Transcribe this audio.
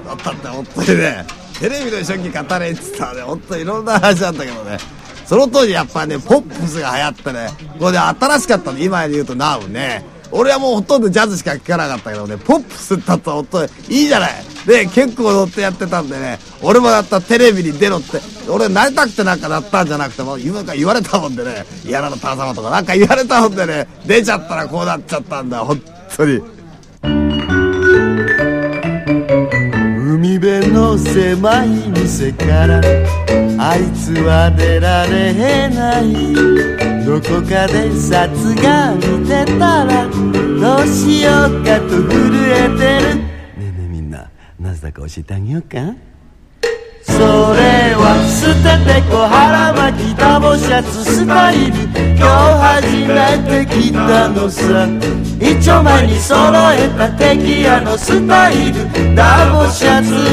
だったって本当にね、テレビの初期語れって言ったらね、本当にいろんな話なんだけどね、その当時やっぱね、ポップスが流行ってね、これで新しかったの、今で言うとナウね。俺はもうほとんどジャズしか聴かなかったけどね、ポップスだったら本当にいいじゃない。で、結構乗ってやってたんでね、俺もやったテレビに出ろって、俺なりたくてなんかなったんじゃなくても、今から言われたもんでね、嫌なのター様とかなんか言われたもんでね、出ちゃったらこうなっちゃったんだ、本当に。 海辺の狭い店からあいつは出られない。どこかで札が見てたらどうしようかと震えてる。ねえねえみんな、なぜだか教えてあげようか。それは捨ててこ腹巻きダボシャツスタイル、今日初めて着たのさ。一丁前に揃えたテキヤのスタイル、ダボシャツ